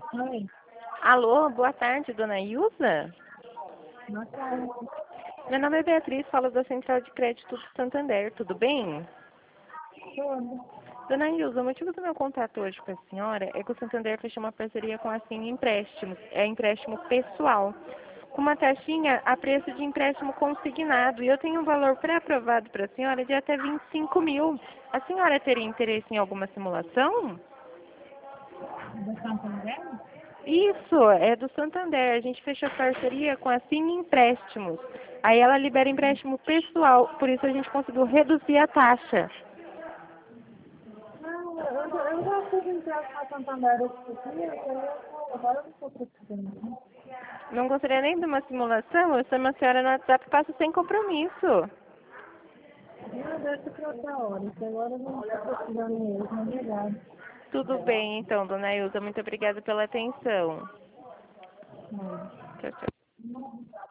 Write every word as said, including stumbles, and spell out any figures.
Oi, Alô, boa tarde, dona Ilza? boa tarde. Meu nome é Beatriz, falo da Central de Crédito do Santander, tudo bem? Tudo. Dona Ilza, o motivo do meu contato hoje com a senhora é que o Santander fechou uma parceria com a Sim Empréstimos, é empréstimo pessoal, com uma taxinha a preço de empréstimo consignado, e eu tenho um valor pré-aprovado para a senhora de até vinte e cinco mil. A senhora teria interesse em alguma simulação? Do Santander? Isso, é do Santander. A gente fechou parceria com a Cine Empréstimos. Aí ela libera empréstimo pessoal, por isso a gente conseguiu reduzir a taxa. Não, eu, já- eu já fiz empréstimo na Santander esse dia, e aí eu vou, agora eu não estou precisando. Não gostaria nem de uma simulação? Eu chamo a senhora no WhatsApp e passo sem compromisso. Não, deixa para outra hora, que agora eu não estou precisando mesmo, obrigada. Tudo bem, então, dona Ilza. Muito obrigada pela atenção. Não. Tchau, tchau.